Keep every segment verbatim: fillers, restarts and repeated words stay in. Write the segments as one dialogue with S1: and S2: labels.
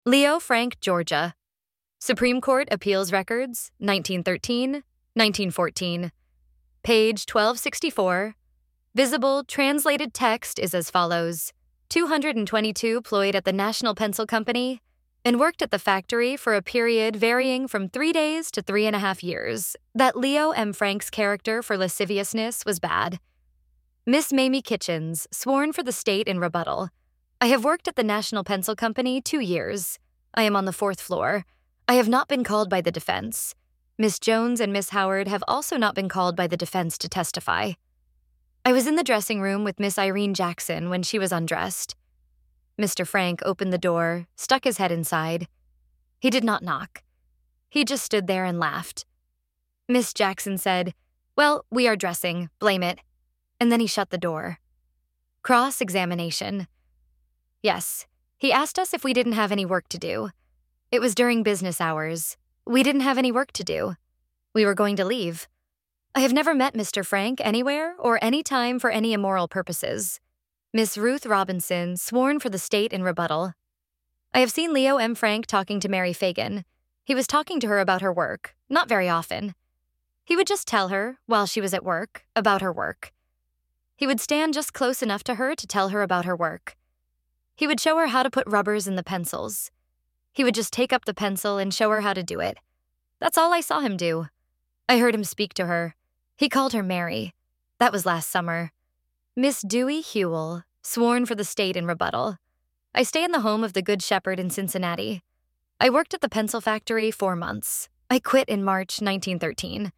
S1: Leo Frank, Georgia. Supreme Court Appeals Records, nineteen thirteen, nineteen fourteen. Page twelve sixty-four. Visible translated text is as follows. two hundred twenty-two employed at the National Pencil Company and worked at the factory for a period varying from three days to three and a half years. That Leo M. Frank's character for lasciviousness was bad. Miss Mamie Kitchens, sworn for the state in rebuttal. I have worked at the National Pencil Company two years. I am on the fourth floor. I have not been called by the defense. Miss Jones and Miss Howard have also not been called by the defense to testify. I was in the dressing room with Miss Irene Jackson when she was undressed. Mister Frank opened the door, stuck his head inside. He did not knock. He just stood there and laughed. Miss Jackson said, "Well, we are dressing, blame it." And then he shut the door. Cross-examination. Yes, he asked us if we didn't have any work to do. It was during business hours. We didn't have any work to do. We were going to leave. I have never met Mister Frank anywhere or any time for any immoral purposes. Miss Ruth Robinson, sworn for the state in rebuttal. I have seen Leo M. Frank talking to Mary Fagan. He was talking to her about her work, not very often. He would just tell her, while she was at work, about her work. He would stand just close enough to her to tell her about her work. He would show her how to put rubbers in the pencils. He would just take up the pencil and show her how to do it. That's all I saw him do. I heard him speak to her. He called her Mary. That was last summer. Miss Dewey Hewell, sworn for the state in rebuttal. I stay in the home of the Good Shepherd in Cincinnati. I worked at the pencil factory four months. I quit in March nineteen thirteen.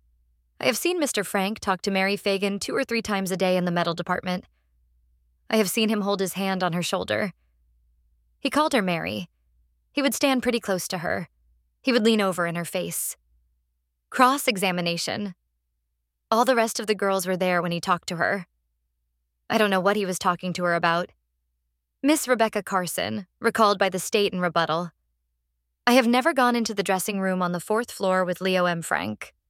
S1: I have seen Mister Frank talk to Mary Fagan two or three times a day in the metal department. I have seen him hold his hand on her shoulder. He called her Mary. He would stand pretty close to her. He would lean over in her face. Cross-examination. All the rest of the girls were there when he talked to her. I don't know what he was talking to her about. Miss Rebecca Carson, recalled by the state in rebuttal. I have never gone into the dressing room on the fourth floor with Leo M. Frank.